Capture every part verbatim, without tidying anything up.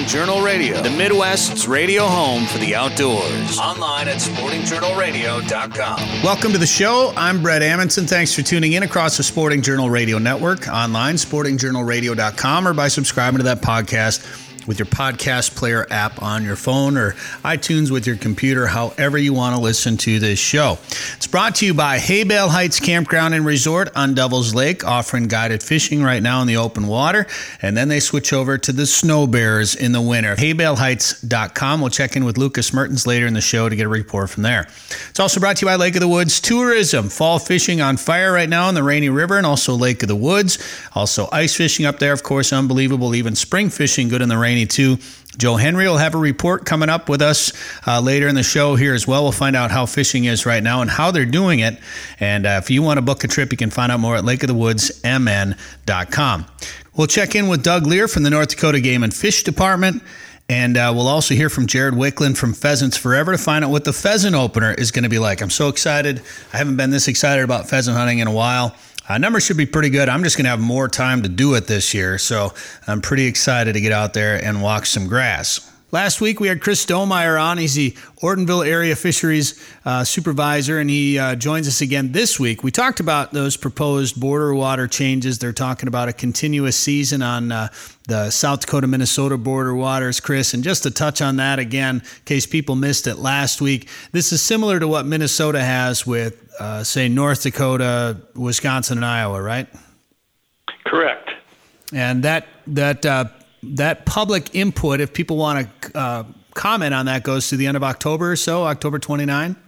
Journal Radio, the Midwest's radio home for the outdoors. Online at sporting journal radio dot com. Welcome to the show. I'm Brett Amundsen. Thanks for tuning in across the Sporting Journal Radio Network, online, sporting journal radio dot com, or by subscribing to that podcast with your podcast player app on your phone or iTunes with your computer, however you want to listen to this show. It's brought to you by Haybale Heights Campground and Resort on Devil's Lake, offering guided fishing right now in the open water, and then they switch over to the Snow Bears in the winter. haybale heights dot com. We'll check in with Lucas Mertens later in the show to get a report from there. It's also brought to you by Lake of the Woods Tourism. Fall fishing on fire right now in the Rainy River and also Lake of the Woods. Also ice fishing up there, of course, unbelievable. Even spring fishing good in the rainy too. Joe Henry will have a report coming up with us uh, later in the show here as well. We'll find out how fishing is right now and how they're doing it. And uh, if you want to book a trip, you can find out more at lake of the woods m n dot com. We'll check in with Doug Lear from the North Dakota Game and Fish Department. And uh, we'll also hear from Jared Wickland from Pheasants Forever to find out what the pheasant opener is going to be like. I'm so excited. I haven't been this excited about pheasant hunting in a while. Uh, numbers should be pretty good. I'm just going to have more time to do it this year, so I'm pretty excited to get out there and walk some grass. Last week, we had Chris Domeyer on. He's the Ortonville Area Fisheries uh, Supervisor, and he uh, joins us again this week. We talked about those proposed border water changes. They're talking about a continuous season on uh, the South Dakota-Minnesota border waters, Chris. And just to touch on that again, in case people missed it last week, this is similar to what Minnesota has with, uh, say, North Dakota, Wisconsin, and Iowa, right? Correct. And that that uh, that public input, if people want to uh, comment on that, goes to the end of October or so, October twenty-ninth?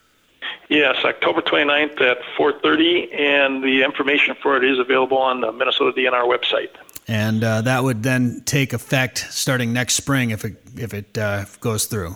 Yes, October twenty-ninth at four thirty, and the information for it is available on the Minnesota D N R website. And uh, that would then take effect starting next spring if it if it uh, goes through.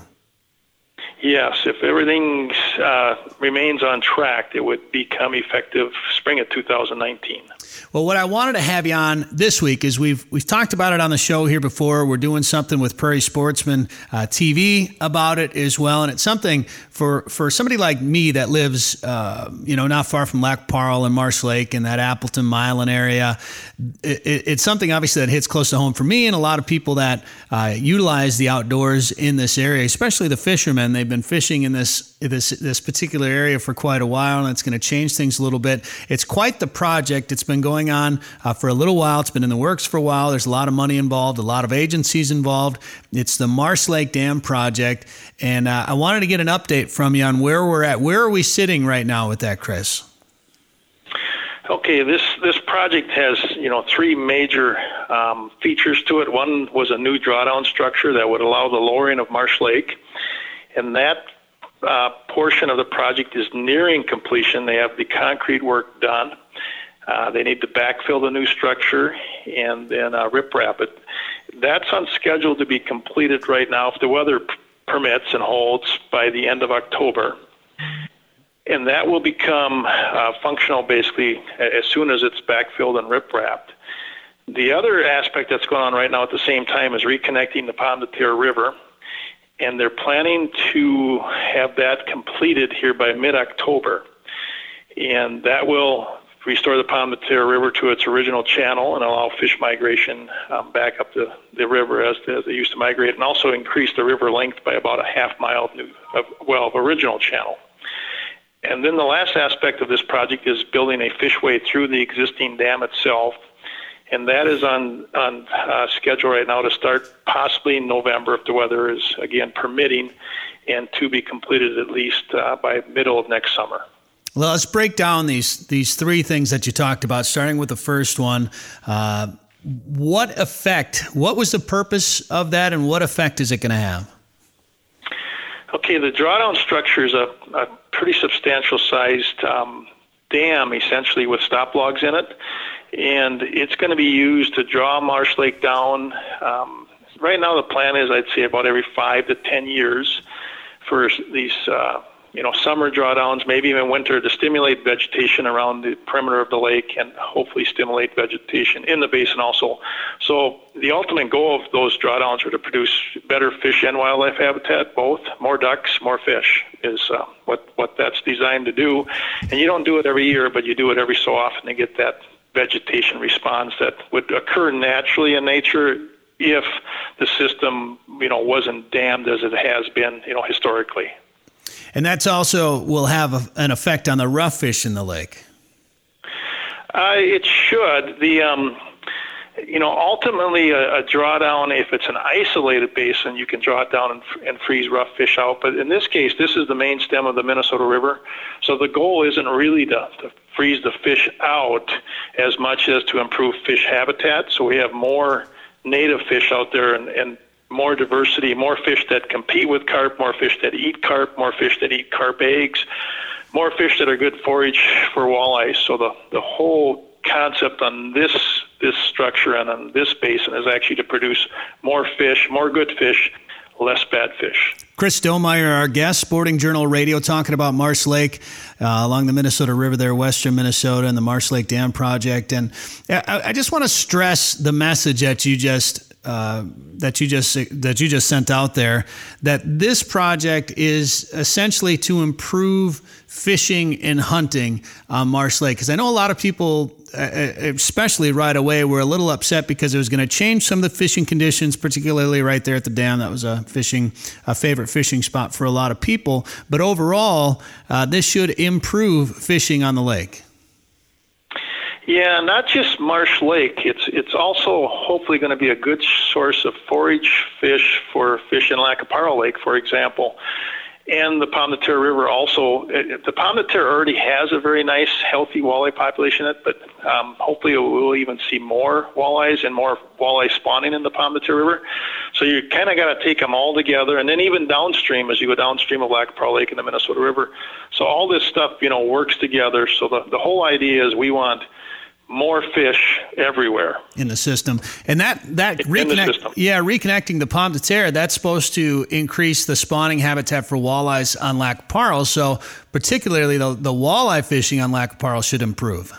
Yes, if everything uh, remains on track, it would become effective spring of two thousand nineteen. Well, what I wanted to have you on this week is we've we've talked about it on the show here before. We're doing something with Prairie Sportsman uh, T V about it as well, and it's something for, for somebody like me that lives, uh, you know, not far from Lac Parle and Marsh Lake and that Appleton, Milan area. It, it, it's something obviously that hits close to home for me and a lot of people that uh, utilize the outdoors in this area, especially the fishermen. They've been fishing in this this this particular area for quite a while, and it's going to change things a little bit. It's quite the project. It's been going on uh, for a little while. It's been in the works for a while. There's a lot of money involved, a lot of agencies involved. It's the Marsh Lake Dam project, and uh, I wanted to get an update from you on where we're at. Where are we sitting right now with that, Chris? Okay, this this project has, you know, three major um, features to it. One was a new drawdown structure that would allow the lowering of Marsh Lake, and that uh, portion of the project is nearing completion. They have the concrete work done. Uh, they need to backfill the new structure and then uh, riprap it. That's on schedule to be completed right now, if the weather p- permits and holds, by the end of October. And that will become uh, functional basically as soon as it's backfilled and riprapped. The other aspect that's going on right now at the same time is reconnecting the Pomme de Terre River, and they're planning to have that completed here by mid-October. And that will restore the Pomme de Terre River to its original channel and allow fish migration um, back up the, the river as, as they used to migrate, and also increase the river length by about a half mile of, new, of well, of original channel. And then the last aspect of this project is building a fishway through the existing dam itself, and that is on, on uh, schedule right now to start possibly in November if the weather is, again, permitting, and to be completed at least uh, by middle of next summer. Well, let's break down these these three things that you talked about, starting with the first one. Uh, what effect, what was the purpose of that, and what effect is it going to have? Okay, the drawdown structure is a, a pretty substantial sized um, dam, essentially, with stop logs in it. And it's going to be used to draw Marsh Lake down. Um, right now the plan is, I'd say, about every five to ten years for these uh, you know, summer drawdowns, maybe even winter, to stimulate vegetation around the perimeter of the lake and hopefully stimulate vegetation in the basin also. So the ultimate goal of those drawdowns are to produce better fish and wildlife habitat, both. More ducks, more fish is uh, what, what that's designed to do. And you don't do it every year, but you do it every so often to get that vegetation response that would occur naturally in nature if the system, you know, wasn't dammed as it has been, you know, historically. And that's also will have a, an effect on the rough fish in the lake. Uh, it should. The um, you know, ultimately a, a drawdown, if it's an isolated basin, you can draw it down and, and freeze rough fish out. But in this case, this is the main stem of the Minnesota River. So the goal isn't really to, to freeze the fish out as much as to improve fish habitat. So we have more native fish out there and, and more diversity, more fish that compete with carp, more fish that eat carp, more fish that eat carp eggs, more fish that are good forage for walleyes. So the, the whole concept on this this structure and on this basin is actually to produce more fish, more good fish, less bad fish. Chris Domeyer, our guest, Sporting Journal Radio, talking about Marsh Lake uh, along the Minnesota River there, western Minnesota, and the Marsh Lake Dam Project. And I, I just want to stress the message that you just uh, that you just that you just sent out there, that this project is essentially to improve fishing and hunting on Marsh Lake. Because I know a lot of people, especially right away, were a little upset because it was going to change some of the fishing conditions, particularly right there at the dam. That was a fishing, a favorite fishing spot for a lot of people. But overall, uh, this should improve fishing on the lake. Yeah, not just Marsh Lake. It's it's also hopefully going to be a good source of forage fish for fish in Lackaparra Lake, for example. And the Pomme de Terre River also, the Pomme de Terre already has a very nice, healthy walleye population in it, but um, hopefully we'll even see more walleyes and more walleye spawning in the Pomme de Terre River. So you kind of got to take them all together, and then even downstream as you go downstream of Lackaparra Lake and the Minnesota River. So all this stuff, you know, works together. So the, the whole idea is we want more fish everywhere in the system, and that that reconnect, yeah, reconnecting the Pomme de Terre, that's supposed to increase the spawning habitat for walleyes on Lackaparra. So, particularly the the walleye fishing on Lackaparra should improve.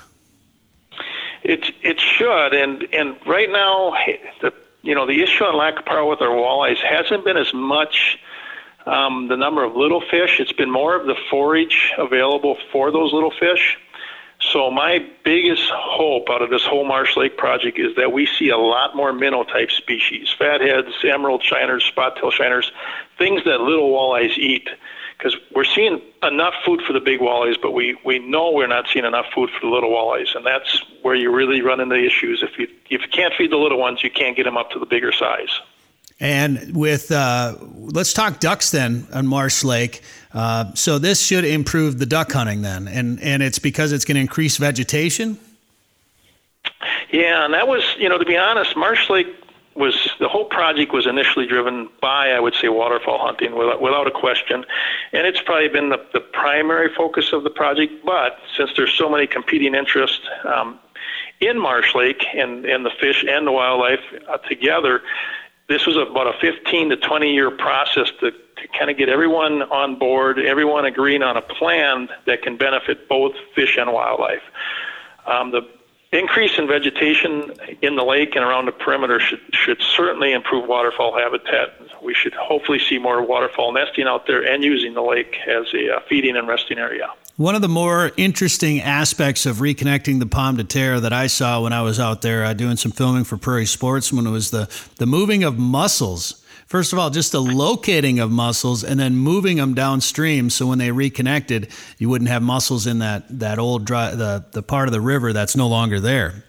It it should, and and right now, the you know the issue on Lackaparra with our walleyes hasn't been as much um, the number of little fish. It's been more of the forage available for those little fish. So my biggest hope out of this whole Marsh Lake project is that we see a lot more minnow-type species, fatheads, emerald shiners, spot-tail shiners, things that little walleyes eat. Because we're seeing enough food for the big walleyes, but we, we know we're not seeing enough food for the little walleyes, and that's where you really run into issues. If you, if you can't feed the little ones, you can't get them up to the bigger size. And with, uh, let's talk ducks then on Marsh Lake. Uh, so this should improve the duck hunting then, and, and it's because it's going to increase vegetation? Yeah, and that was, you know, to be honest, Marsh Lake was, the whole project was initially driven by, I would say, waterfowl hunting without, without a question. And it's probably been the, the primary focus of the project, but since there's so many competing interests um, in Marsh Lake and, and the fish and the wildlife uh, together, this was about a fifteen to twenty year process to, to kind of get everyone on board, everyone agreeing on a plan that can benefit both fish and wildlife. Um, the increase in vegetation in the lake and around the perimeter should, should certainly improve waterfowl habitat. We should hopefully see more waterfowl nesting out there and using the lake as a uh, feeding and resting area. One of the more interesting aspects of reconnecting the Pomme de Terre that I saw when I was out there uh, doing some filming for Prairie Sportsman was the, the moving of mussels. First of all, just the locating of mussels and then moving them downstream so when they reconnected, you wouldn't have mussels in that, that old dry, the, the part of the river that's no longer there.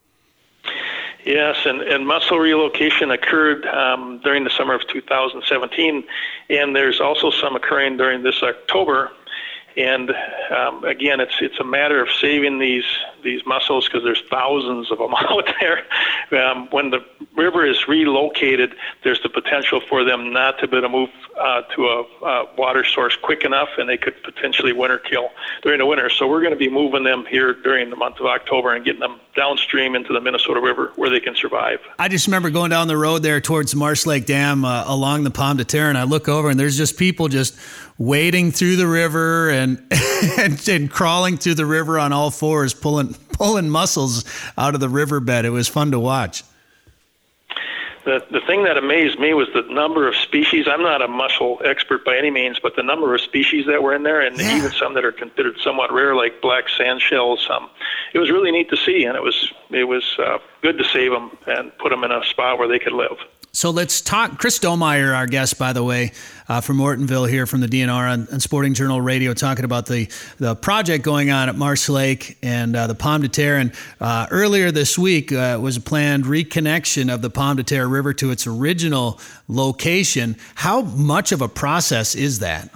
Yes, and, and mussel relocation occurred um, during the summer of two thousand seventeen, and there's also some occurring during this October. And um, again, it's it's a matter of saving these these mussels because there's thousands of them out there. Um, when the river is relocated, there's the potential for them not to be able to move uh, to a uh, water source quick enough, and they could potentially winter kill during the winter. So we're going to be moving them here during the month of October and getting them downstream into the Minnesota River where they can survive. I just remember going down the road there towards the Marsh Lake Dam uh, along the Pomme de Terre, and I look over and there's just people just wading through the river and, and and crawling through the river on all fours, pulling pulling mussels out of the riverbed. It was fun to watch. The, the thing that amazed me was the number of species. I'm not a mussel expert by any means, but the number of species that were in there, and Yeah. even some that are considered somewhat rare, like black sand shells. Um, it was really neat to see, and it was it was uh, good to save them and put them in a spot where they could live. So let's talk. Chris Domeyer, our guest, by the way, uh, from Ortonville here from the D N R on, on Sporting Journal Radio, talking about the, the project going on at Marsh Lake and uh, the Pomme de Terre. And uh, earlier this week uh, was a planned reconnection of the Pomme de Terre River to its original location. How much of a process is that?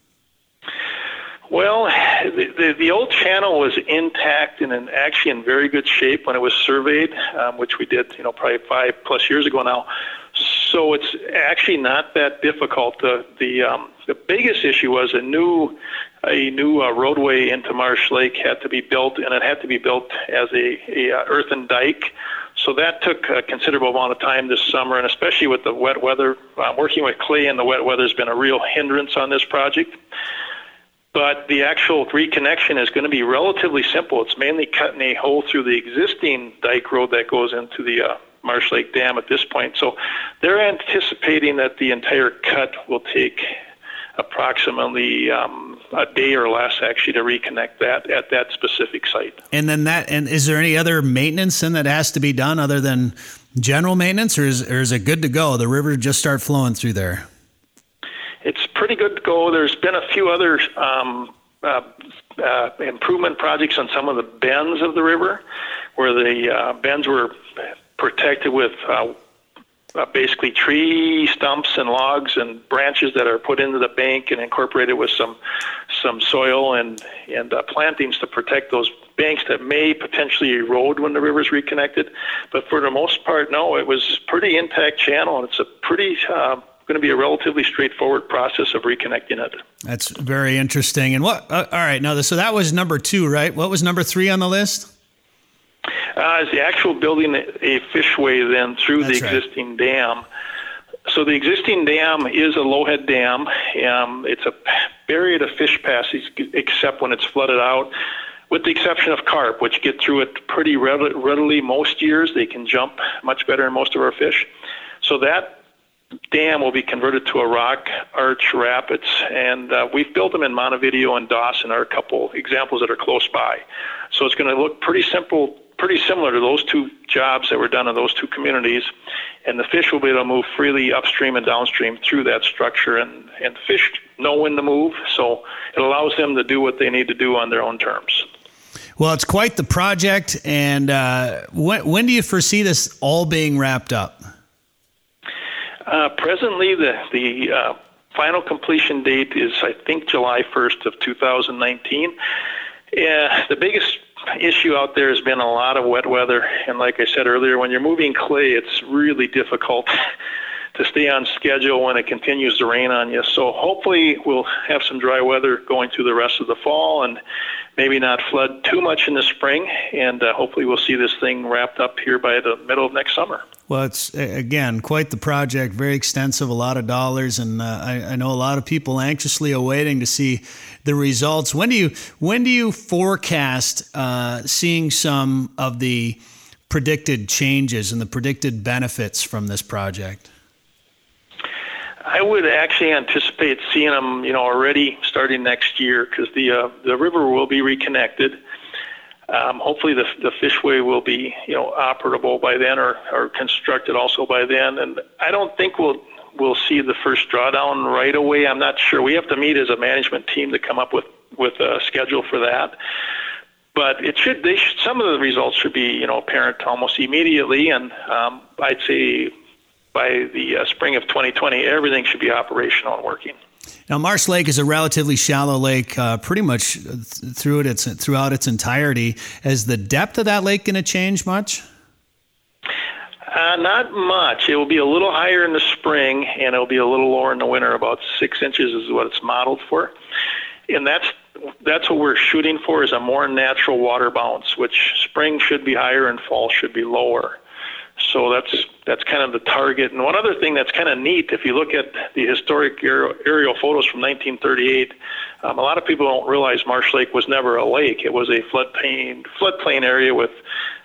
Well, the, the, the old channel was intact and in, actually in very good shape when it was surveyed, um, which we did, you know, probably five plus years ago now. So it's actually not that difficult. The the um, the biggest issue was a new a new uh, roadway into Marsh Lake had to be built, and it had to be built as a, a uh, earthen dike. So that took a considerable amount of time this summer, and especially with the wet weather, uh, working with clay in the wet weather has been a real hindrance on this project. But the actual reconnection is going to be relatively simple. It's mainly cutting a hole through the existing dike road that goes into the uh, Marsh Lake Dam at this point. So they're anticipating that the entire cut will take approximately um, a day or less actually to reconnect that at that specific site. And then that, and is there any other maintenance then that has to be done other than general maintenance, or is, or is it good to go? The river just start flowing through there? It's pretty good to go. There's been a few other um, uh, uh, improvement projects on some of the bends of the river, where the uh, bends were protected with uh, uh, basically tree stumps and logs and branches that are put into the bank and incorporated with some some soil and and uh, plantings to protect those banks that may potentially erode when the river's reconnected. But for the most part, no, it was pretty intact channel, and it's a pretty uh, going to be a relatively straightforward process of reconnecting it. That's very interesting. And what? Uh, all right, now so that was number two, right? What was number three on the list? Uh, is the actual building a fishway then through That's the right. existing dam. So the existing dam is a lowhead dam. Um, it's a barrier to fish passage except when it's flooded out, with the exception of carp, which get through it pretty readily most years. They can jump much better than most of our fish. So that dam will be converted to a rock arch rapids, and uh, we've built them in Montevideo and Dawson are a couple examples that are close by. So it's going to look pretty simple, pretty similar to those two jobs that were done in those two communities, and the fish will be able to move freely upstream and downstream through that structure, and, and fish know when to move, so it allows them to do what they need to do on their own terms. Well, it's quite the project, and uh, when, when do you foresee this all being wrapped up? Uh, presently, the the uh, final completion date is, I think, July first of two thousand nineteen. Yeah, the biggest issue out there has been a lot of wet weather, and like I said earlier, when you're moving clay, it's really difficult to stay on schedule when it continues to rain on you. So hopefully we'll have some dry weather going through the rest of the fall and maybe not flood too much in the spring, and uh, hopefully we'll see this thing wrapped up here by the middle of next summer. Well, it's, again, quite the project, very extensive, a lot of dollars, and uh, I, I know a lot of people anxiously awaiting to see the results. When do you when do you forecast uh, seeing some of the predicted changes and the predicted benefits from this project? I would actually anticipate seeing them, you know, already starting next year, because the uh, the river will be reconnected. Um, hopefully the the fishway will be, you know, operable by then, or, or constructed also by then. And I don't think we'll we'll see the first drawdown right away. I'm not sure. We have to meet as a management team to come up with, with a schedule for that. But it should. They should, some of the results should be, you know, apparent almost immediately. And um, I'd say by the uh, spring of twenty twenty, everything should be operational and working. Now, Marsh Lake is a relatively shallow lake, uh, pretty much through it, it's, throughout its entirety. Is the depth of that lake going to change much? Uh, not much. It will be a little higher in the spring, and it will be a little lower in the winter. About six inches is what it's modeled for. And that's that's what we're shooting for, is a more natural water bounce, which spring should be higher and fall should be lower. So that's that's kind of the target. And one other thing that's kind of neat, if you look at the historic aerial, aerial photos from nineteen thirty-eight, um, a lot of people don't realize Marsh Lake was never a lake. It was a floodplain floodplain area with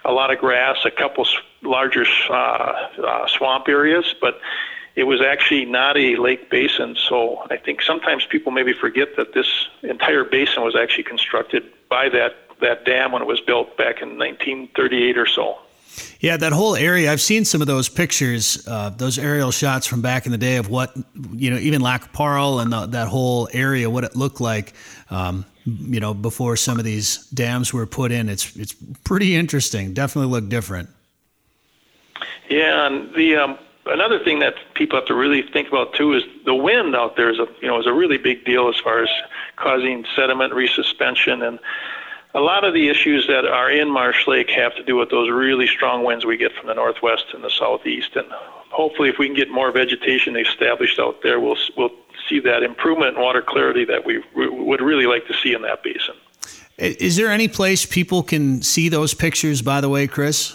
a lot of grass, a couple larger uh, uh, swamp areas, but it was actually not a lake basin. So I think sometimes people maybe forget that this entire basin was actually constructed by that, that dam when it was built back in nineteen thirty-eight or so. Yeah, that whole area, I've seen some of those pictures, uh, those aerial shots from back in the day of what, you know, even Lac Parle and the, that whole area, what it looked like, um, you know, before some of these dams were put in. It's it's pretty interesting. Definitely look different. Yeah, and the um, another thing that people have to really think about too is the wind out there is a you know is a really big deal as far as causing sediment resuspension, and a lot of the issues that are in Marsh Lake have to do with those really strong winds we get from the northwest and the southeast. And hopefully, if we can get more vegetation established out there, we'll we'll see that improvement in water clarity that we would really like to see in that basin. Is there any place people can see those pictures, by the way, Chris?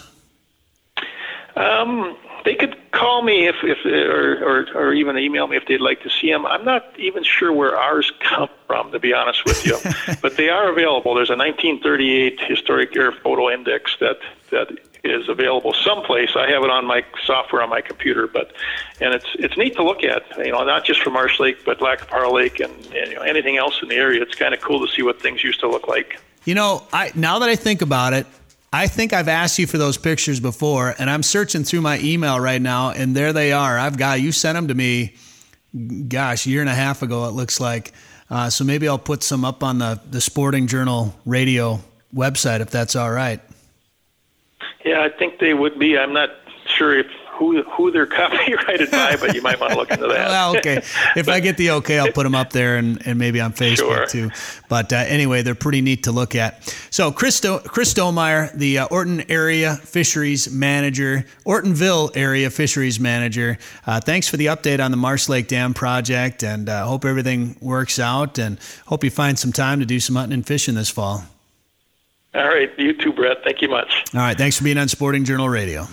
Um, they could call me if, if or, or, or even email me if they'd like to see them. I'm not even sure where ours come from, to be honest with you, but they are available. There's a nineteen thirty-eight historic air photo index that, that is available someplace. I have it on my software on my computer, but and it's it's neat to look at. You know, not just for Marsh Lake, but Lac Parle Lake and, and you know, anything else in the area. It's kind of cool to see what things used to look like. You know, I now that I think about it, I think I've asked you for those pictures before, and I'm searching through my email right now, and there they are. I've got, you sent them to me, gosh, a year and a half ago, it looks like. Uh, so maybe I'll put some up on the, the Sporting Journal radio website, if that's all right. Yeah, I think they would be. I'm not sure if who who they're copyrighted by, but you might want to look into that. Well, okay. If I get the okay, I'll put them up there and, and maybe on Facebook Sure. too. But uh, anyway, they're pretty neat to look at. So Chris, Do- Chris Domeyer, the uh, Orton Area Fisheries Manager, Ortonville Area Fisheries Manager, uh, thanks for the update on the Marsh Lake Dam project, and uh, hope everything works out, and hope you find some time to do some hunting and fishing this fall. All right. You too, Brett. Thank you much. All right. Thanks for being on Sporting Journal Radio.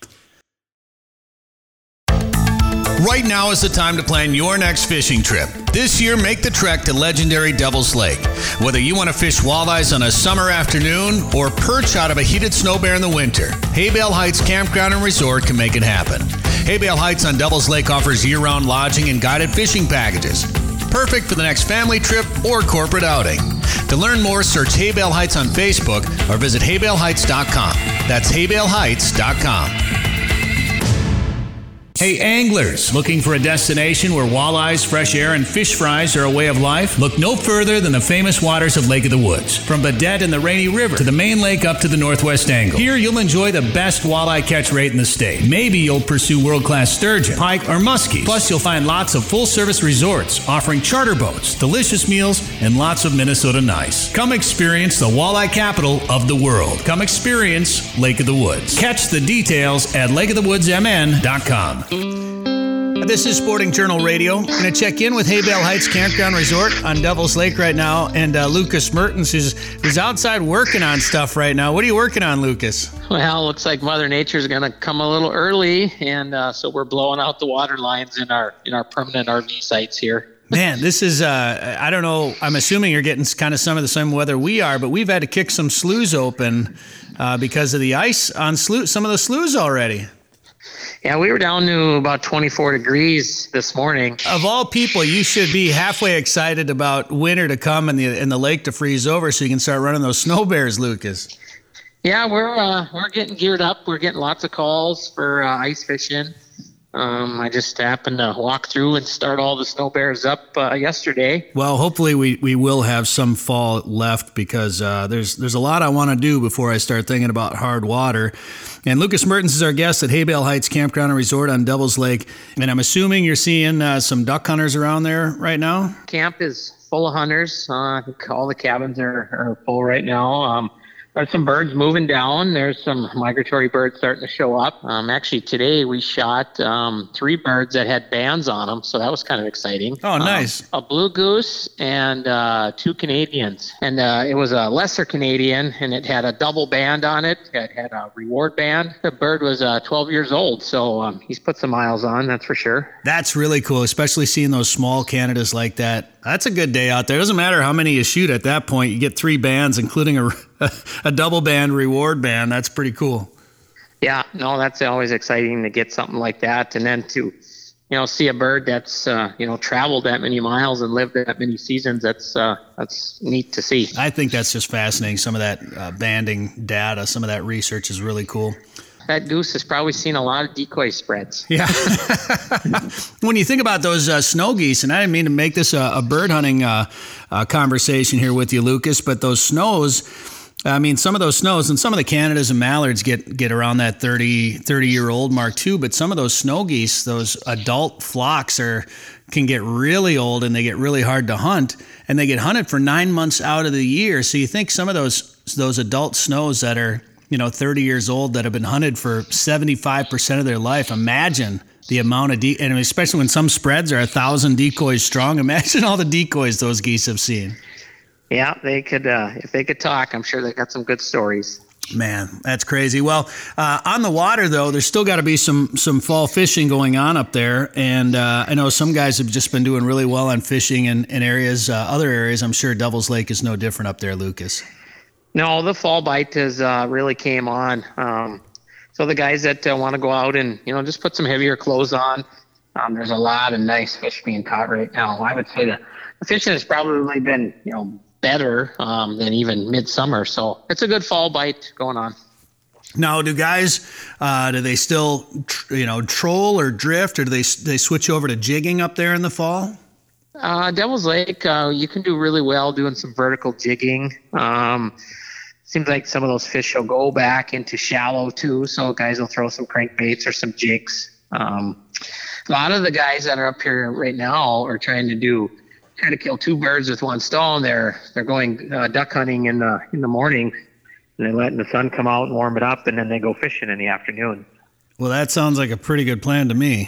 Right now is the time to plan your next fishing trip. This year, make the trek to legendary Devil's Lake. Whether you want to fish walleyes on a summer afternoon or perch out of a heated snow bear in the winter, Haybale Heights Campground and Resort can make it happen. Haybale Heights on Devil's Lake offers year-round lodging and guided fishing packages. Perfect for the next family trip or corporate outing. To learn more, search Haybale Heights on Facebook or visit haybale heights dot com. That's haybale heights dot com. Hey anglers, looking for a destination where walleyes, fresh air, and fish fries are a way of life? Look no further than the famous waters of Lake of the Woods. From Baudette and the Rainy River to the main lake up to the northwest angle. Here you'll enjoy the best walleye catch rate in the state. Maybe you'll pursue world-class sturgeon, pike, or muskies. Plus you'll find lots of full-service resorts offering charter boats, delicious meals, and lots of Minnesota nice. Come experience the walleye capital of the world. Come experience Lake of the Woods. Catch the details at lake of the woods m n dot com. This is Sporting Journal Radio. I'm going to check in with Haybale Heights Campground Resort on Devil's Lake right now, and uh, Lucas Mertens, who's, who's outside working on stuff right now. What are you working on, Lucas? Well, looks like Mother Nature's going to come a little early, and uh, so we're blowing out the water lines in our in our permanent R V sites here. Man, this is, uh, I don't know, I'm assuming you're getting kind of some of the same weather we are, but we've had to kick some sloughs open uh, because of the ice on slough, some of the sloughs already. Yeah, we were down to about twenty-four degrees this morning. Of all people, you should be halfway excited about winter to come and the and the lake to freeze over so you can start running those snow bears, Lucas. Yeah, we're uh, we're getting geared up. We're getting lots of calls for uh, ice fishing. Um, I just happened to walk through and start all the snow bears up uh, yesterday. Well, hopefully we, we will have some fall left because uh, there's there's a lot I want to do before I start thinking about hard water. And Lucas Mertens is our guest at Haybale Heights Campground and Resort on Devil's Lake. And I'm assuming you're seeing uh, some duck hunters around there right now? Camp is full of hunters. Uh, I think all the cabins are, are full right now. Um, There's some birds moving down. There's some migratory birds starting to show up. Um, actually, today we shot um, three birds that had bands on them, so that was kind of exciting. Oh, nice. Um, a blue goose and uh, two Canadians. And uh, it was a lesser Canadian, and it had a double band on it. It had a reward band. The bird was uh, twelve years old, so um, he's put some miles on, that's for sure. That's really cool, especially seeing those small Canadas like that. That's a good day out there. Doesn't matter how many you shoot at that point. You get three bands, including a, a double band reward band. That's pretty cool. Yeah, no, that's always exciting to get something like that. And then to, you know, see a bird that's, uh, you know, traveled that many miles and lived that many seasons. That's, uh, that's neat to see. I think that's just fascinating. Some of that uh, banding data, some of that research is really cool. That goose has probably seen a lot of decoy spreads. Yeah. When you think about those uh, snow geese, and I didn't mean to make this a, a bird hunting uh, uh, conversation here with you, Lucas, but those snows, I mean, some of those snows and some of the Canadas and mallards get, get around that thirty, thirty year old mark too. But some of those snow geese, those adult flocks are, can get really old and they get really hard to hunt, and they get hunted for nine months out of the year. So you think some of those, those adult snows that are, you know, thirty years old that have been hunted for seventy-five percent of their life. Imagine the amount of, de- and especially when some spreads are a thousand decoys strong, imagine all the decoys those geese have seen. Yeah, they could, uh, if they could talk, I'm sure they got some good stories. Man, that's crazy. Well, uh, on the water, though, there's still got to be some some fall fishing going on up there. And uh, I know some guys have just been doing really well on fishing in, in areas, uh, other areas. I'm sure Devil's Lake is no different up there, Lucas. No, the fall bite has uh, really came on. Um, so the guys that uh, want to go out and, you know, just put some heavier clothes on, um, there's a lot of nice fish being caught right now. I would say that the fishing has probably been, you know, better um, than even midsummer. So it's a good fall bite going on. Now, do guys, uh, do they still, tr- you know, troll or drift, or do they they switch over to jigging up there in the fall? Uh, Devil's Lake, uh, you can do really well doing some vertical jigging. Um, seems like some of those fish will go back into shallow too, so guys will throw some crankbaits or some jigs. Um, a lot of the guys that are up here right now are trying to do try to kill two birds with one stone. They're they're going uh, duck hunting in the in the morning, and they're letting the sun come out and warm it up, and then they go fishing in the afternoon. Well, that sounds like a pretty good plan to me.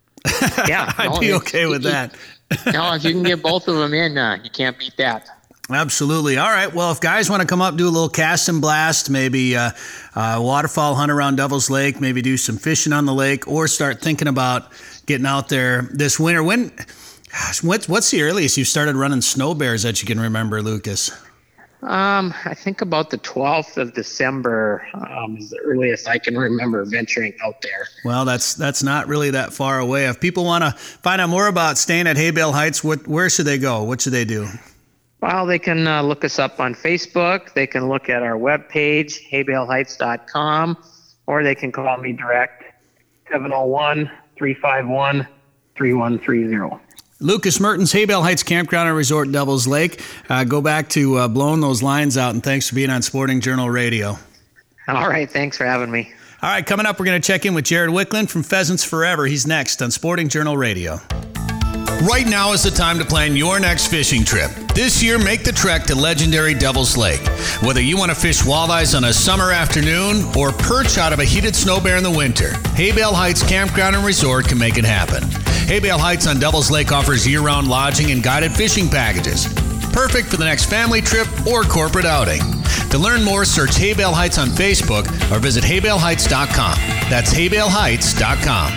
Yeah, I'd no, be okay with that. No, if you can get both of them in, uh, you can't beat that. Absolutely. All right. Well, if guys want to come up, do a little cast and blast, maybe uh, uh, waterfowl hunt around Devil's Lake, maybe do some fishing on the lake, or start thinking about getting out there this winter. When, gosh, what's, what's the earliest you started running snow bears that you can remember, Lucas? Um, I think about the twelfth of December um, is the earliest I can remember venturing out there. Well, that's that's not really that far away. If people want to find out more about staying at Hay Bale Heights, what where should they go? What should they do? Well, they can uh, look us up on Facebook. They can look at our webpage, hay bale heights dot com, or they can call me direct, seven oh one, three five one, three one three zero. Lucas Mertens, Hay Bale Heights Campground and Resort, Devil's Lake. Uh, go back to uh, blowing those lines out, and thanks for being on Sporting Journal Radio. All right, thanks for having me. All right, coming up, we're going to check in with Jared Wicklund from Pheasants Forever. He's next on Sporting Journal Radio. Right now is the time to plan your next fishing trip. This year, make the trek to legendary Devil's Lake. Whether you want to fish walleyes on a summer afternoon or perch out of a heated snow bear in the winter, Hay Bale Heights Campground and Resort can make it happen. Hay Bale Heights on Devil's Lake offers year-round lodging and guided fishing packages. Perfect for the next family trip or corporate outing. To learn more, search Hay Bale Heights on Facebook or visit hay bale heights dot com. That's hay bale heights dot com.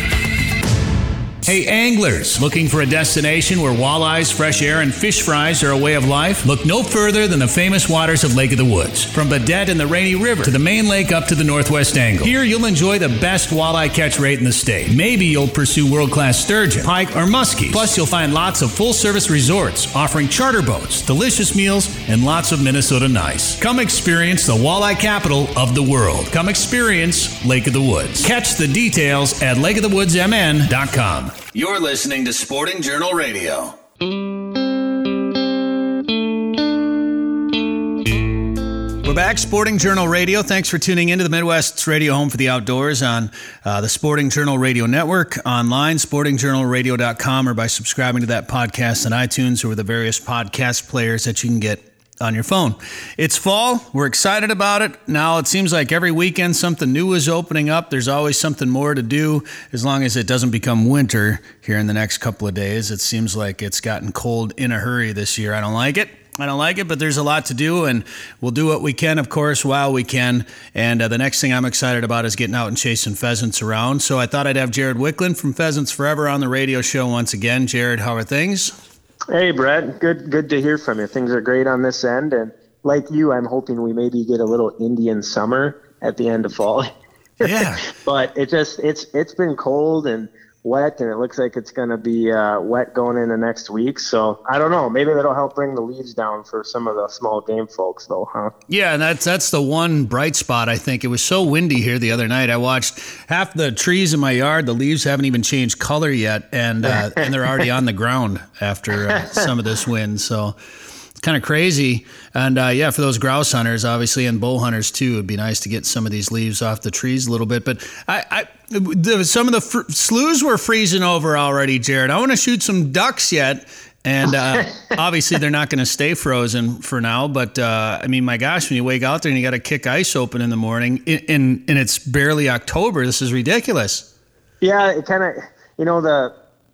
Hey anglers, looking for a destination where walleyes, fresh air, and fish fries are a way of life? Look no further than the famous waters of Lake of the Woods. From Badette and the Rainy River to the main lake up to the Northwest Angle. Here you'll enjoy the best walleye catch rate in the state. Maybe you'll pursue world-class sturgeon, pike, or muskie. Plus you'll find lots of full-service resorts offering charter boats, delicious meals, and lots of Minnesota nice. Come experience the walleye capital of the world. Come experience Lake of the Woods. Catch the details at lake of the woods m n dot com. You're listening to Sporting Journal Radio. We're back, Sporting Journal Radio. Thanks for tuning into the Midwest's radio home for the outdoors on uh, the Sporting Journal Radio Network, online, sporting journal radio dot com, or by subscribing to that podcast on iTunes or the various podcast players that you can get on your phone. It's fall. We're excited about it. Now it seems like every weekend something new is opening up. There's always something more to do as long as it doesn't become winter here in the next couple of days. It seems like it's gotten cold in a hurry this year. I don't like it. I don't like it, but there's a lot to do, and we'll do what we can, of course, while we can. And uh, the next thing I'm excited about is getting out and chasing pheasants around. So I thought I'd have Jared Wicklund from Pheasants Forever on the radio show once again. Jared, how are things? Hey, Brett. Good, good to hear from you. Things are great on this end, and like you, I'm hoping we maybe get a little Indian summer at the end of fall. Yeah. But it just it's it's been cold and wet, and it looks like it's going to be uh, wet going into next week. So I don't know. Maybe that'll help bring the leaves down for some of the small game folks, though, huh? Yeah, and that's that's the one bright spot, I think. It was so windy here the other night. I watched half the trees in my yard. The leaves haven't even changed color yet, and uh, and they're already on the ground after uh, some of this wind. So it's kind of crazy. And uh, yeah, for those grouse hunters, obviously, and bow hunters too, it'd be nice to get some of these leaves off the trees a little bit. But I, I the, some of the fr- sloughs were freezing over already, Jared. I want to shoot some ducks yet. And uh, obviously, they're not going to stay frozen for now. But uh, I mean, my gosh, when you wake out there and you got to kick ice open in the morning, and, and, and it's barely October, this is ridiculous. Yeah, it kind of, you know, the.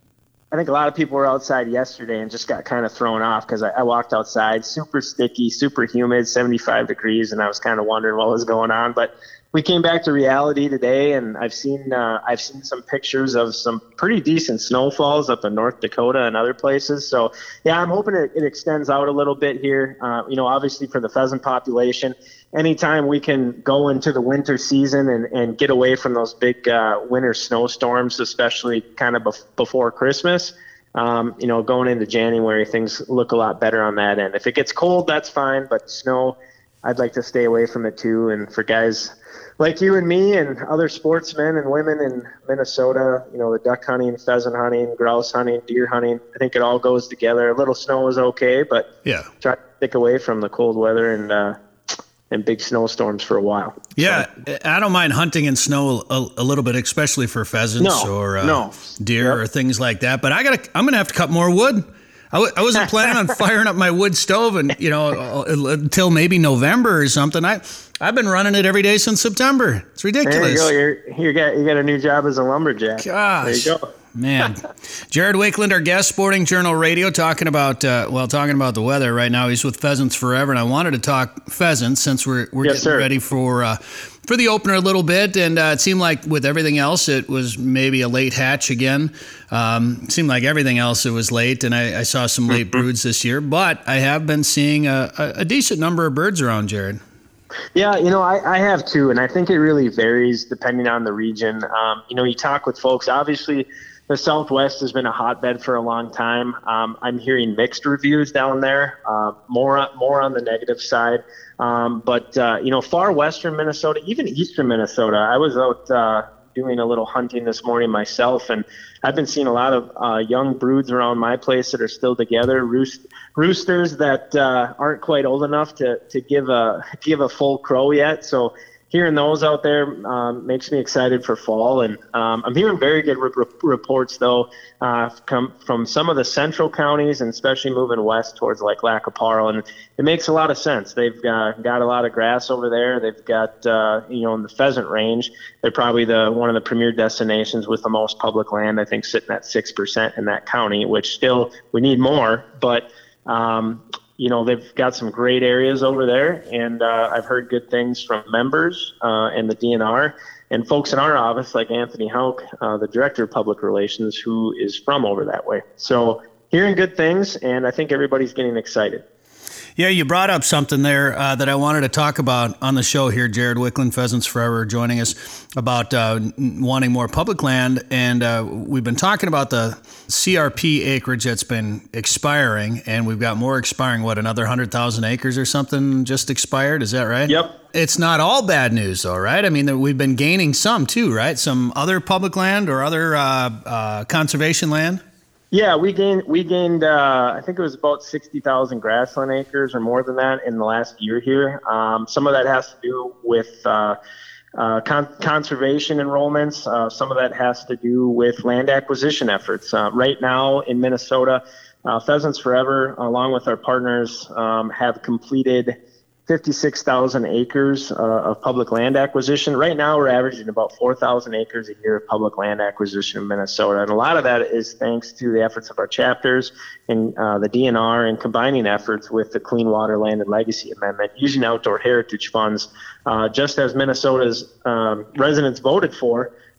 I think a lot of people were outside yesterday and just got kind of thrown off because I, I walked outside, super sticky, super humid, seventy-five degrees, and I was kind of wondering what was going on. But we came back to reality today, and I've seen uh, I've seen some pictures of some pretty decent snowfalls up in North Dakota and other places. So yeah, I'm hoping it, it extends out a little bit here. Uh, you know, obviously for the pheasant population, anytime we can go into the winter season and, and get away from those big uh, winter snowstorms, especially kind of bef- before Christmas, um, you know, going into January, things look a lot better on that end. If it gets cold, that's fine, but snow, I'd like to stay away from it too. And for guys like you and me and other sportsmen and women in Minnesota, you know, the duck hunting, pheasant hunting, grouse hunting, deer hunting, I think it all goes together. A little snow is okay, but yeah, try to stick away from the cold weather and, uh, and big snowstorms for a while. Yeah, so, I don't mind hunting in snow a, a little bit, especially for pheasants no, or uh, no. deer yep. or things like that. But I gotta, I'm gonna have to cut more wood. I, w- I wasn't planning on firing up my wood stove and you know until maybe November or something. I I've been running it every day since September. It's ridiculous. There you go. You're, you got you got a new job as a lumberjack. Gosh. There you go. Man, Jared Wakeland, our guest, Sporting Journal Radio, talking about uh, well, talking about the weather right now. He's with Pheasants Forever, and I wanted to talk pheasants since we're we're yes, getting sir. ready for uh, for the opener a little bit. And uh, it seemed like with everything else, it was maybe a late hatch again. Um, it seemed like everything else it was late, and I, I saw some late Mm-hmm. broods this year. But I have been seeing a, a, a decent number of birds around, Jared. Yeah, you know, I, I have too, and I think it really varies depending on the region. Um, you know, you talk with folks, obviously the Southwest has been a hotbed for a long time. Um, I'm hearing mixed reviews down there, uh, more, more on the negative side. Um, but, uh, you know, far western Minnesota, even eastern Minnesota, I was out uh, doing a little hunting this morning myself, and I've been seeing a lot of uh, young broods around my place that are still together, roost, roosters that uh, aren't quite old enough to, to give a give a full crow yet. So hearing those out there um, makes me excited for fall. And um, I'm hearing very good re- reports, though, uh, come from some of the central counties, and especially moving west towards like Lacaparo. And it makes a lot of sense. They've uh, got a lot of grass over there. They've got, uh, you know, in the pheasant range, they're probably the one of the premier destinations with the most public land, I think, sitting at six percent in that county, which still we need more. But um, you know, they've got some great areas over there, and uh, I've heard good things from members uh, and the D N R and folks in our office like Anthony Hauk, uh, the Director of Public Relations, who is from over that way. So hearing good things, and I think everybody's getting excited. Yeah, you brought up something there uh, that I wanted to talk about on the show here. Jared Wakeland, Pheasants Forever, joining us about uh, wanting more public land. And uh, we've been talking about the C R P acreage that's been expiring, and we've got more expiring, what, another one hundred thousand acres or something just expired? Is that right? Yep. It's not all bad news, though, right? I mean, we've been gaining some, too, right? Some other public land or other uh, uh, conservation land? Yeah, we gained, we gained. Uh, I think it was about sixty thousand grassland acres or more than that in the last year here. Um, some of that has to do with uh, uh, con- conservation enrollments. Uh, some of that has to do with land acquisition efforts. Uh, right now in Minnesota, uh, Pheasants Forever, along with our partners, um, have completed fifty-six thousand acres uh, of public land acquisition. Right now, we're averaging about four thousand acres a year of public land acquisition in Minnesota. And a lot of that is thanks to the efforts of our chapters and uh, the D N R, and combining efforts with the Clean Water, Land, and Legacy Amendment, using outdoor heritage funds, uh, just as Minnesota's um, residents voted for.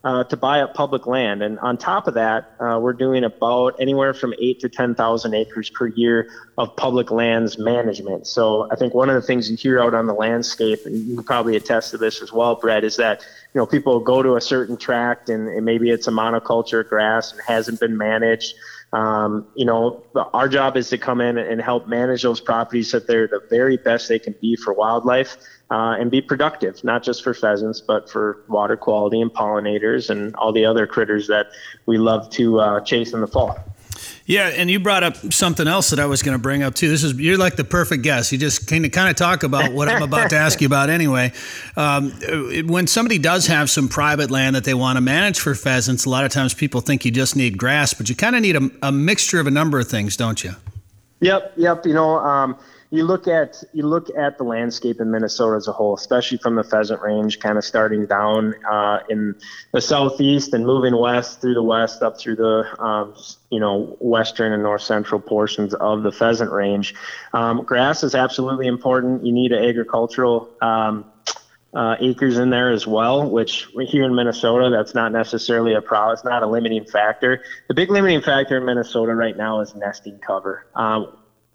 uh, to buy up public land. And on top of that, uh, we're doing about anywhere from eight to ten thousand acres per year of public lands management. So I think one of the things you hear out on the landscape, and you can probably attest to this as well, Brett, is that, you know, people go to a certain tract and, and maybe it's a monoculture grass and hasn't been managed. Um, you know, our job is to come in and help manage those properties so that they're the very best they can be for wildlife uh, and be productive, not just for pheasants, but for water quality and pollinators and all the other critters that we love to uh, chase in the fall. Yeah, and you brought up something else that I was going to bring up too. This is you're like the perfect guest. You just kind of kind of talk about what I'm about to ask you about anyway. Um, when somebody does have some private land that they want to manage for pheasants, a lot of times people think you just need grass, but you kind of need a, a mixture of a number of things, don't you? Yep, yep. You know, um, you look at you look at the landscape in Minnesota as a whole, especially from the pheasant range, kind of starting down uh, in the southeast and moving west through the west up through the um, you know western and north central portions of the pheasant range. Um, grass is absolutely important. You need an agricultural um, uh, acres in there as well, which here in Minnesota, that's not necessarily a problem. It's not a limiting factor. The big limiting factor in Minnesota right now is nesting cover. Um,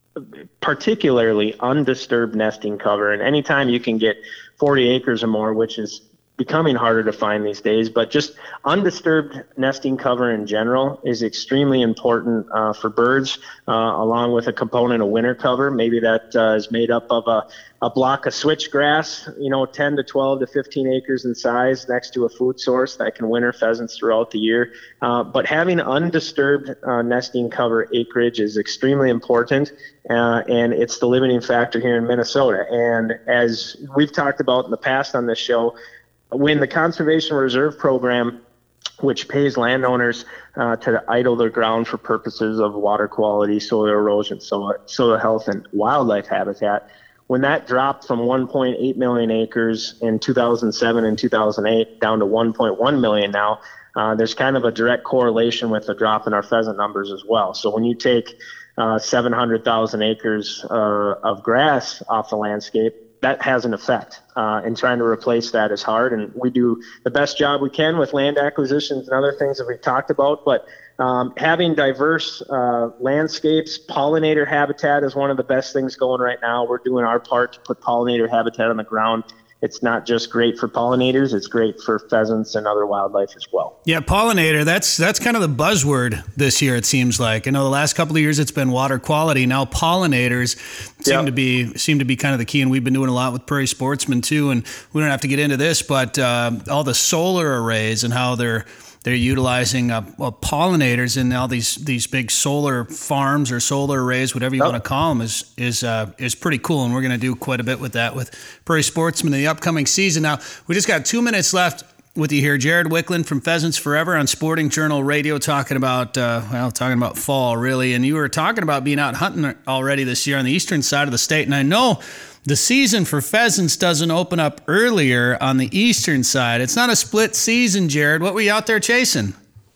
particularly undisturbed nesting cover. And anytime you can get forty acres or more, which is becoming harder to find these days, but just undisturbed nesting cover in general is extremely important uh, for birds, uh, along with a component of winter cover. Maybe that uh, is made up of a, a block of switchgrass, you know, ten to twelve to fifteen acres in size next to a food source that can winter pheasants throughout the year. Uh, but having undisturbed uh, nesting cover acreage is extremely important, uh, and it's the limiting factor here in Minnesota. And as we've talked about in the past on this show, when the Conservation Reserve Program, which pays landowners uh, to idle their ground for purposes of water quality, soil erosion, soil, soil health, and wildlife habitat, when that dropped from one point eight million acres in two thousand seven and two thousand eight down to one point one million now, uh, there's kind of a direct correlation with the drop in our pheasant numbers as well. So when you take uh, seven hundred thousand acres uh, of grass off the landscape, that has an effect, uh, and trying to replace that is hard. And we do the best job we can with land acquisitions and other things that we've talked about. But um, having diverse uh, landscapes, pollinator habitat is one of the best things going right now. We're doing our part to put pollinator habitat on the ground. It's not just great for pollinators, it's great for pheasants and other wildlife as well. Yeah, pollinator, that's that's kind of the buzzword this year, it seems like. I know the last couple of years it's been water quality. Now pollinators seem yep. to be seem to be kind of the key, and we've been doing a lot with Prairie Sportsman too, and we don't have to get into this, but uh, all the solar arrays and how they're They're utilizing uh, well, pollinators in all these these big solar farms or solar arrays, whatever you oh. want to call them, is is uh, is pretty cool. And we're going to do quite a bit with that with Prairie Sportsman in the upcoming season. Now, we just got two minutes left with you here. Jared Wicklund from Pheasants Forever on Sporting Journal Radio, talking about, uh, well, talking about fall, really. And you were talking about being out hunting already this year on the eastern side of the state. And I know the season for pheasants doesn't open up earlier on the eastern side. It's not a split season, Jared. What were you out there chasing?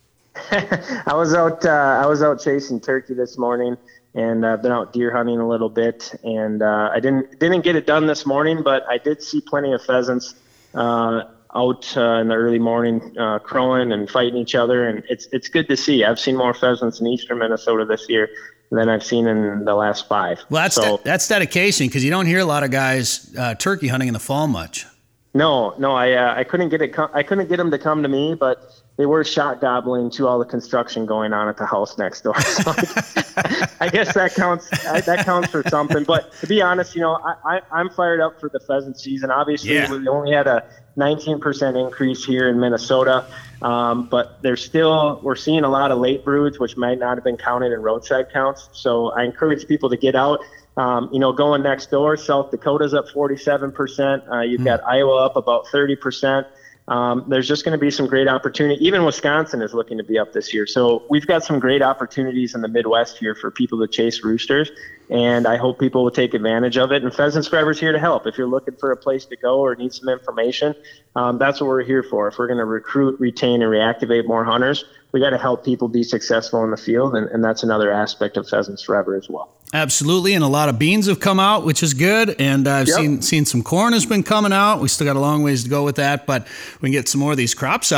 I was out. Uh, I was out chasing turkey this morning, and I've uh, been out deer hunting a little bit. And uh, I didn't didn't get it done this morning, but I did see plenty of pheasants uh, out uh, in the early morning, uh, crowing and fighting each other. And it's it's good to see. I've seen more pheasants in eastern Minnesota this year than I've seen in the last five. Well, that's so, de- that's dedication, because you don't hear a lot of guys uh, turkey hunting in the fall much. No, no, I uh, I couldn't get it. Com- I couldn't get them to come to me, but they were shot gobbling to all the construction going on at the house next door. So I guess that counts. I, that counts for something. But to be honest, you know, I, I I'm fired up for the pheasant season. Obviously, yeah. we only had a nineteen percent increase here in Minnesota. Um, but there's still, we're seeing a lot of late broods, which might not have been counted in roadside counts. So I encourage people to get out. Um, you know, going next door, South Dakota's up forty-seven percent. Uh, you've mm. got Iowa up about thirty percent. Um, there's just going to be some great opportunity. Even Wisconsin is looking to be up this year. So we've got some great opportunities in the Midwest here for people to chase roosters. And I hope people will take advantage of it. And Pheasants Forever is here to help. If you're looking for a place to go or need some information, um, that's what we're here for. If we're going to recruit, retain, and reactivate more hunters, we got to help people be successful in the field. And, and that's another aspect of Pheasants Forever as well. Absolutely, and a lot of beans have come out, which is good, and I've yep. seen seen some corn has been coming out. We still got a long ways to go with that, but we can get some more of these crops out.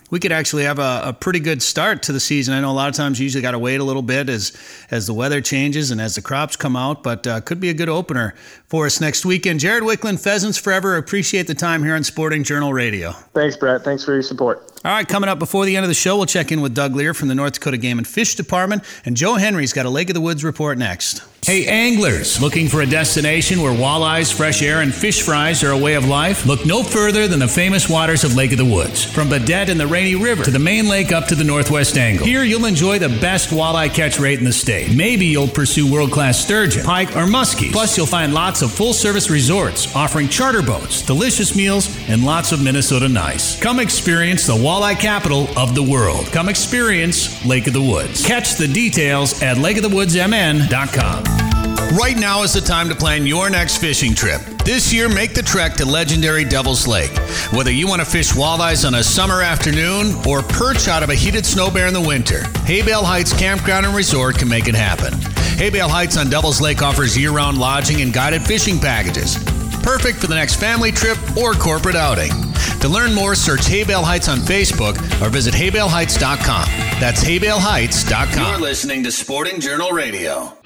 we could actually have a, a pretty good start to the season. I know a lot of times you usually got to wait a little bit as as the weather changes and as the crops come out, but uh, could be a good opener for us next weekend. Jared Wicklund, Pheasants Forever, appreciate the time here on Sporting Journal Radio. Thanks, Brett. Thanks for your support. All right, coming up before the end of the show, we'll check in with Doug Lear from the North Dakota Game and Fish Department, and Joe Henry's got a Lake of the Woods report next. Hey anglers, looking for a destination where walleyes, fresh air, and fish fries are a way of life? Look no further than the famous waters of Lake of the Woods. From Baudette and the Rainy River to the main lake up to the Northwest Angle. Here you'll enjoy the best walleye catch rate in the state. Maybe you'll pursue world-class sturgeon, pike, or muskies. Plus you'll find lots of full-service resorts offering charter boats, delicious meals, and lots of Minnesota nice. Come experience the walleye capital of the world. Come experience Lake of the Woods. Catch the details at lake of the woods m n dot com. Right now is the time to plan your next fishing trip. This year, make the trek to legendary Devil's Lake. Whether you want to fish walleyes on a summer afternoon or perch out of a heated snow bear in the winter, Haybale Heights Campground and Resort can make it happen. Haybale Heights on Devil's Lake offers year-round lodging and guided fishing packages. Perfect for the next family trip or corporate outing. To learn more, search Haybale Heights on Facebook or visit haybale heights dot com. That's haybale heights dot com. You're listening to Sporting Journal Radio.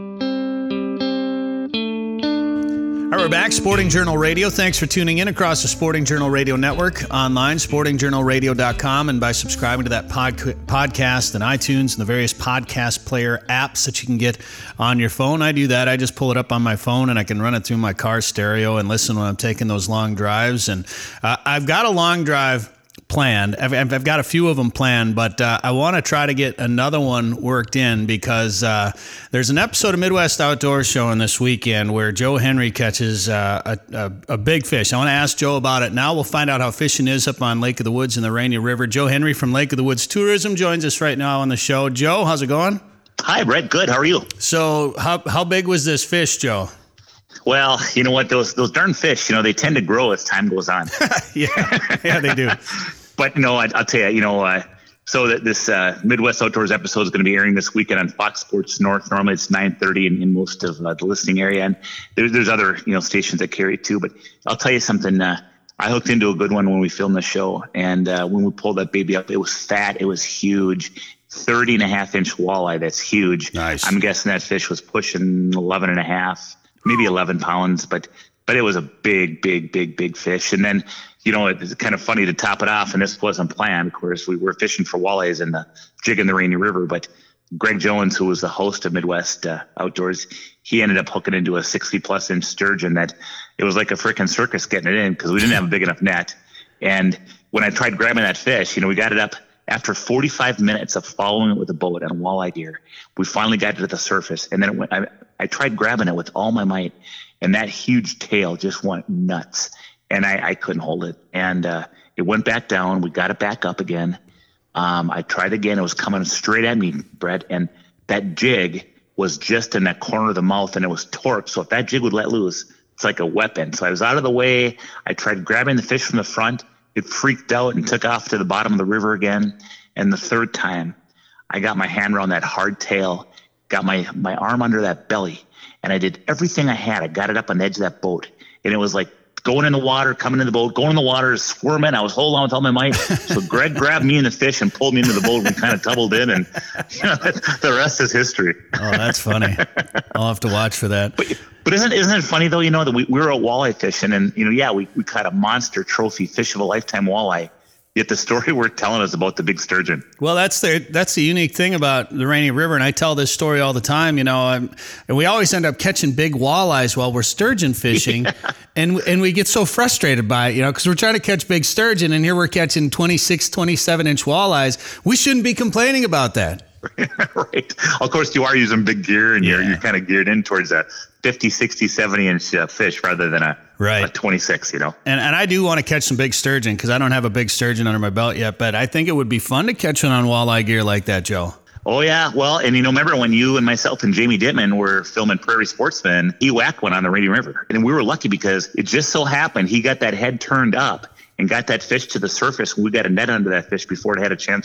All right, we're back. Sporting Journal Radio. Thanks for tuning in across the Sporting Journal Radio Network, online, sporting journal radio dot com, and by subscribing to that pod- podcast and iTunes and the various podcast player apps that you can get on your phone. I do that. I just pull it up on my phone, and I can run it through my car stereo and listen when I'm taking those long drives. And uh, I've got a long drive planned. I've, I've got a few of them planned, but uh, I want to try to get another one worked in because uh, there's an episode of Midwest Outdoors showing this weekend where Joe Henry catches uh, a, a, a big fish. I want to ask Joe about it now. We'll find out how fishing is up on Lake of the Woods in the Rainy River. Joe Henry from Lake of the Woods Tourism joins us right now on the show. Joe, how's it going? Hi, Brett. Good. How are you? So how how big was this fish, Joe? Well, you know what? Those those darn fish, you know, they tend to grow as time goes on. yeah, yeah, they do. But, you know, I, I'll tell you, you know, uh, so that this uh, Midwest Outdoors episode is going to be airing this weekend on Fox Sports North. Normally it's nine thirty in, in most of uh, the listening area. And there's, there's other, you know, stations that carry it too. But I'll tell you something. Uh, I hooked into a good one when we filmed the show. And uh, when we pulled that baby up, it was fat. It was huge. thirty and a half inch walleye. That's huge. Nice. I'm guessing that fish was pushing eleven and a half, maybe eleven pounds. But but it was a big, big, big, big fish. And then, you know, it's kind of funny to top it off, and this wasn't planned. Of course, we were fishing for walleyes in the jig in the Rainy River, but Greg Jones, who was the host of Midwest uh, Outdoors, he ended up hooking into a sixty plus inch sturgeon that it was like a freaking circus getting it in because we didn't have a big enough net. And when I tried grabbing that fish, you know, we got it up after forty-five minutes of following it with a boat on walleye gear. We finally got it to the surface, and then it went, I, I tried grabbing it with all my might, and that huge tail just went nuts. And I, I couldn't hold it. And uh, it went back down. We got it back up again. Um, I tried again. It was coming straight at me, Brett. And that jig was just in that corner of the mouth, and it was torqued. So if that jig would let loose, it's like a weapon. So I was out of the way. I tried grabbing the fish from the front. It freaked out and took off to the bottom of the river again. And the third time, I got my hand around that hard tail, got my, my arm under that belly, and I did everything I had. I got it up on the edge of that boat. And it was like going in the water, coming in the boat, going in the water, squirming. I was holding on with all my might. So Greg grabbed me in the fish and pulled me into the boat. We kind of tumbled in, and you know, the rest is history. Oh, that's funny. I'll have to watch for that. But, but isn't isn't it funny though? You know that we, we were out walleye fishing, and you know, yeah, we we caught a monster trophy fish of a lifetime walleye. Yet the story we're telling is about the big sturgeon. Well, that's the that's the unique thing about the Rainy River, and I tell this story all the time. You know, I'm, and we always end up catching big walleyes while we're sturgeon fishing, yeah. and and we get so frustrated by it, you know, because we're trying to catch big sturgeon, and here we're catching twenty-six, twenty-seven inch walleyes. We shouldn't be complaining about that. Right. Of course, you are using big gear, and yeah. you're you're kind of geared in towards a fifty, sixty, seventy inch uh, fish rather than a, right. a twenty-six, you know. And and I do want to catch some big sturgeon because I don't have a big sturgeon under my belt yet, but I think it would be fun to catch one on walleye gear like that, Joe. Oh, yeah. Well, and you know, remember when you and myself and Jamie Dittman were filming Prairie Sportsman, he whacked one on the Rainy River. And we were lucky because it just so happened he got that head turned up and got that fish to the surface. We got a net under that fish before it had a chance to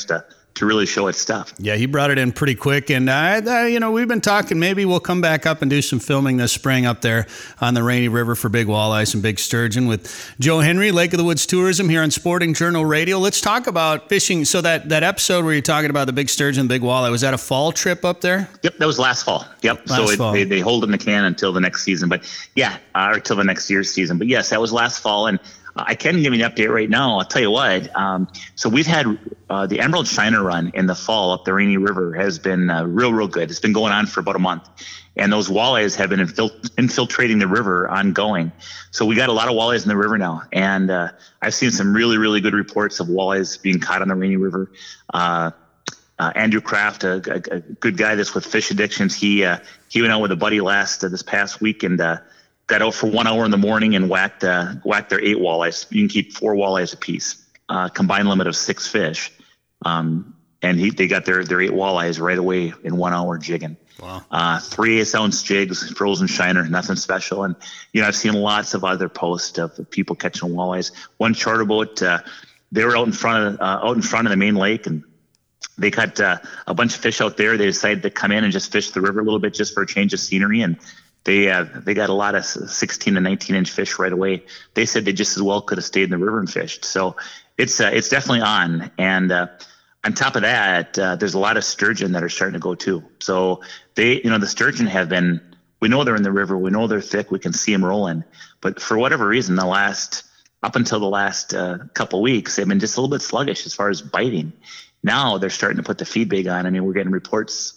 to really show its stuff. Yeah, he brought it in pretty quick. And, uh, uh, you know, we've been talking, maybe we'll come back up and do some filming this spring up there on the Rainy River for big walleyes and big sturgeon with Joe Henry, Lake of the Woods Tourism here on Sporting Journal Radio. Let's talk about fishing. So that, that episode where you're talking about the big sturgeon, big walleye, was that a fall trip up there? Yep, that was last fall. Yep. Last so it, fall. They, they hold in the can until the next season. But yeah, uh, or till the next year's season. But yes, that was last fall. And I can give you an update right now. I'll tell you what. Um, so we've had uh, the Emerald Shiner run in the fall up the Rainy River has been uh, real, real good. It's been going on for about a month. And those walleyes have been infil- infiltrating the river ongoing. So we got a lot of walleyes in the river now. And uh, I've seen some really, really good reports of walleyes being caught on the Rainy River. Uh, uh, Andrew Kraft, a, a, a good guy that's with Fish Addictions, he uh, he went out with a buddy last uh, this past week and uh, got out for one hour in the morning and whacked uh, whacked their eight walleyes. You can keep four walleyes apiece, uh, combined limit of six fish. Um, and he, they got their, their eight walleyes right away in one hour jigging. Wow. Uh, three eighth ounce jigs, frozen shiner, nothing special. And, you know, I've seen lots of other posts of people catching walleyes. One charter boat, uh, they were out in front of, uh, out in front of the main lake and they caught uh, a bunch of fish out there. They decided to come in and just fish the river a little bit just for a change of scenery. And They uh, they got a lot of sixteen to nineteen inch fish right away. They said they just as well could have stayed in the river and fished. So it's uh, it's definitely on. And uh, on top of that, uh, there's a lot of sturgeon that are starting to go too. So they, you know, the sturgeon have been. We know they're in the river. We know they're thick. We can see them rolling. But for whatever reason, the last up until the last uh, couple of weeks, they've been just a little bit sluggish as far as biting. Now they're starting to put the feed bait on. I mean, we're getting reports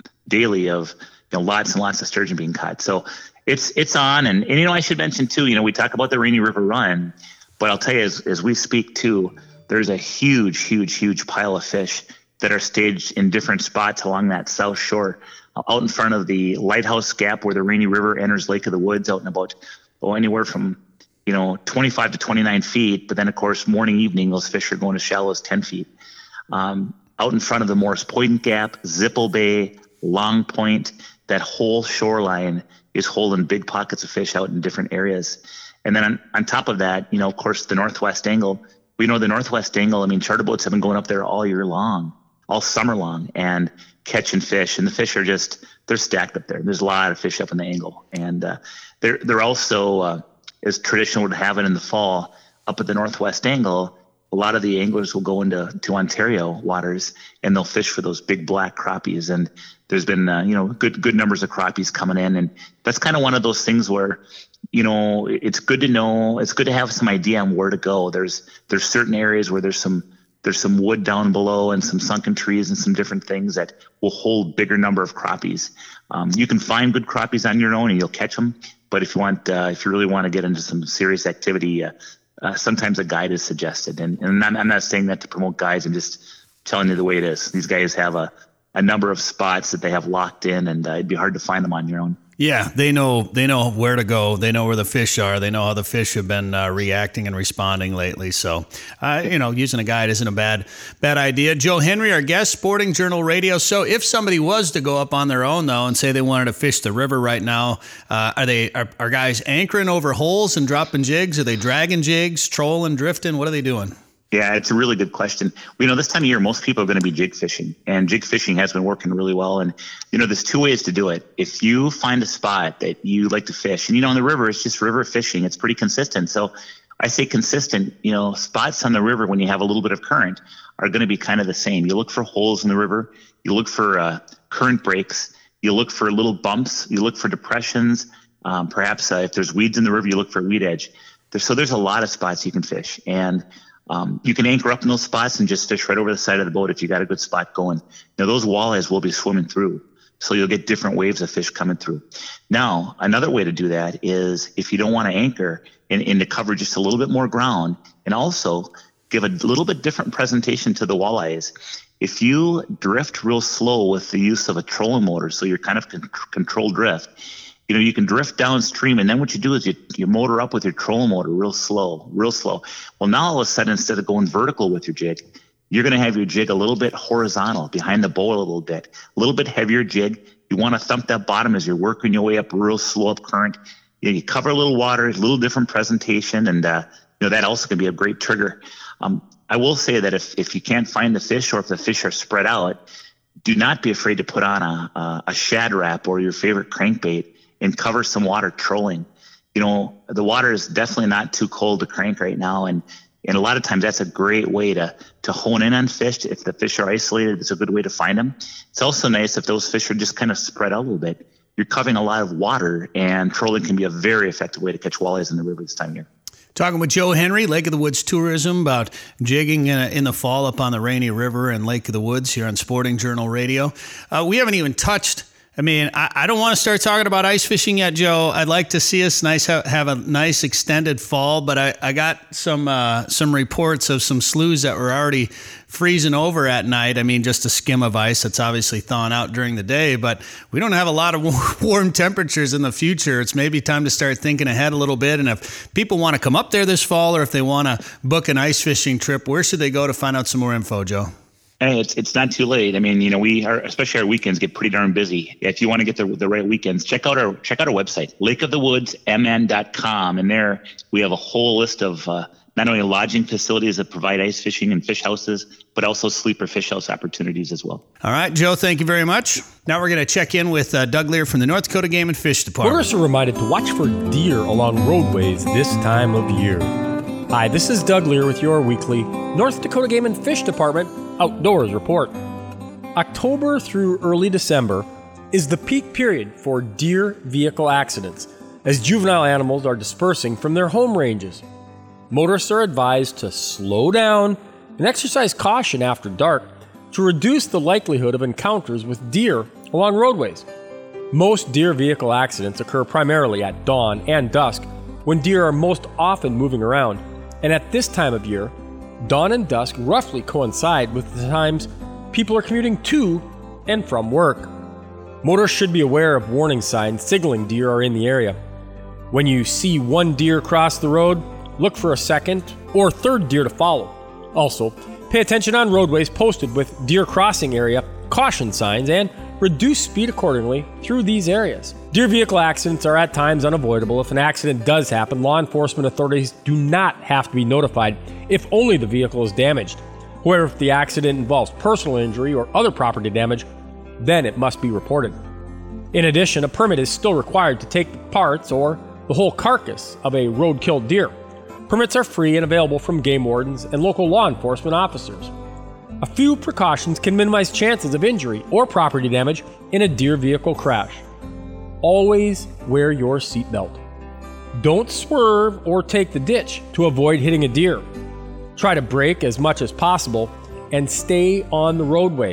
daily of, you know, lots and lots of sturgeon being caught. So it's it's on. And, and, you know, I should mention, too, you know, we talk about the Rainy River run, but I'll tell you, as, as we speak, too, there's a huge, huge, huge pile of fish that are staged in different spots along that south shore, uh, out in front of the Lighthouse Gap where the Rainy River enters Lake of the Woods, out in about oh, anywhere from, you know, twenty-five to twenty-nine feet. But then, of course, morning, evening, those fish are going as shallow as ten feet. Um, out in front of the Morris Point Gap, Zipple Bay, Long Point, that whole shoreline is holding big pockets of fish out in different areas. And then on, on top of that, you know, of course, the Northwest Angle, we know the Northwest Angle, I mean, charter boats have been going up there all year long, all summer long, and catching fish. And the fish are just, they're stacked up there. There's a lot of fish up in the Angle. And uh, they're, they're also, uh, as traditional would have it in the fall, up at the Northwest Angle, a lot of the anglers will go into to Ontario waters and they'll fish for those big black crappies. And there's been, uh, you know, good, good numbers of crappies coming in. And that's kind of one of those things where, you know, it's good to know, it's good to have some idea on where to go. There's, there's certain areas where there's some, there's some wood down below and some sunken trees and some different things that will hold bigger number of crappies. Um, you can find good crappies on your own and you'll catch them. But if you want, uh, if you really want to get into some serious activity, uh, Uh, sometimes a guide is suggested. And, and I'm, I'm not saying that to promote guides. I'm just telling you the way it is. These guys have a, a number of spots that they have locked in, and uh, it'd be hard to find them on your own. Yeah, they know they know where to go. They know where the fish are. They know how the fish have been uh, reacting and responding lately. So, uh, you know, using a guide isn't a bad bad idea. Joe Henry, our guest, Sporting Journal Radio. So if somebody was to go up on their own, though, and say they wanted to fish the river right now, uh, are they are, are guys anchoring over holes and dropping jigs? Are they dragging jigs, trolling, drifting? What are they doing? Yeah, it's a really good question. You know, this time of year, most people are going to be jig fishing, and jig fishing has been working really well. And, you know, there's two ways to do it. If you find a spot that you like to fish, and, you know, on the river, it's just river fishing. It's pretty consistent. So I say consistent, you know, spots on the river when you have a little bit of current are going to be kind of the same. You look for holes in the river. You look for uh, current breaks. You look for little bumps. You look for depressions. Um, perhaps uh, if there's weeds in the river, you look for a weed edge. There's, so there's a lot of spots you can fish. And Um, you can anchor up in those spots and just fish right over the side of the boat if you got a good spot going. Now, those walleyes will be swimming through, so you'll get different waves of fish coming through. Now, another way to do that is if you don't want to anchor and, and to cover just a little bit more ground and also give a little bit different presentation to the walleyes. If you drift real slow with the use of a trolling motor, so you're kind of con- controlled drift, you know, you can drift downstream, and then what you do is you, you motor up with your trolling motor real slow, real slow. Well, now all of a sudden, instead of going vertical with your jig, you're going to have your jig a little bit horizontal behind the bow a little bit, a little bit heavier jig. You want to thump that bottom as you're working your way up real slow up current. You know, you cover a little water, a little different presentation, and uh, you know that also can be a great trigger. Um, I will say that if, if you can't find the fish or if the fish are spread out, do not be afraid to put on a, a, a shad wrap or your favorite crankbait and cover some water trolling. You know, the water is definitely not too cold to crank right now. And, and a lot of times that's a great way to, to hone in on fish. If the fish are isolated, it's a good way to find them. It's also nice if those fish are just kind of spread out a little bit. You're covering a lot of water, and trolling can be a very effective way to catch walleyes in the river this time of year. Talking with Joe Henry, Lake of the Woods Tourism, about jigging in, in the fall up on the Rainy River and Lake of the Woods here on Sporting Journal Radio. Uh, we haven't even touched, I mean, I, I don't want to start talking about ice fishing yet, Joe. I'd like to see us nice have, have a nice extended fall, but I, I got some uh, some reports of some sloughs that were already freezing over at night. I mean, just a skim of ice that's obviously thawing out during the day, but we don't have a lot of warm temperatures in the future. It's maybe time to start thinking ahead a little bit. And if people want to come up there this fall, or if they want to book an ice fishing trip, where should they go to find out some more info, Joe? Hey, it's it's not too late. I mean, you know, we are, especially our weekends get pretty darn busy. If you want to get the the right weekends, check out our check out our website, lake of the woods m n dot com, and there we have a whole list of uh, not only lodging facilities that provide ice fishing and fish houses, but also sleeper fish house opportunities as well. All right, Joe, thank you very much. Now we're going to check in with uh, Doug Lear from the North Dakota Game and Fish Department. Motorists are reminded to watch for deer along roadways this time of year. Hi, this is Doug Lear with your weekly North Dakota Game and Fish Department Outdoors Report. October through early December is the peak period for deer vehicle accidents, as juvenile animals are dispersing from their home ranges. Motorists are advised to slow down and exercise caution after dark to reduce the likelihood of encounters with deer along roadways. Most deer vehicle accidents occur primarily at dawn and dusk, when deer are most often moving around, and at this time of year, dawn and dusk roughly coincide with the times people are commuting to and from work. Motorists should be aware of warning signs signaling deer are in the area. When you see one deer cross the road, look for a second or third deer to follow. Also, pay attention on roadways posted with deer crossing area caution signs and reduce speed accordingly through these areas. Deer vehicle accidents are at times unavoidable. If an accident does happen, law enforcement authorities do not have to be notified if only the vehicle is damaged. However, if the accident involves personal injury or other property damage, then it must be reported. In addition, a permit is still required to take the parts or the whole carcass of a road-killed deer. Permits are free and available from game wardens and local law enforcement officers. A few precautions can minimize chances of injury or property damage in a deer vehicle crash. Always wear your seatbelt. Don't swerve or take the ditch to avoid hitting a deer. Try to brake as much as possible and stay on the roadway.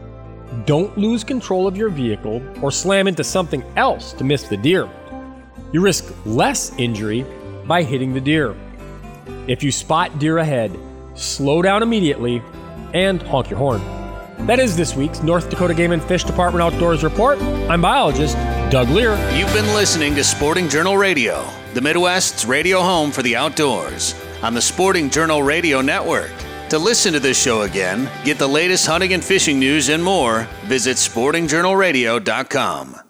Don't lose control of your vehicle or slam into something else to miss the deer. You risk less injury by hitting the deer. If you spot deer ahead, slow down immediately and honk your horn. That is this week's North Dakota Game and Fish Department Outdoors Report. I'm biologist Doug Lear. You've been listening to Sporting Journal Radio, the Midwest's radio home for the outdoors, on the Sporting Journal Radio Network. To listen to this show again, get the latest hunting and fishing news and more, visit sporting journal radio dot com.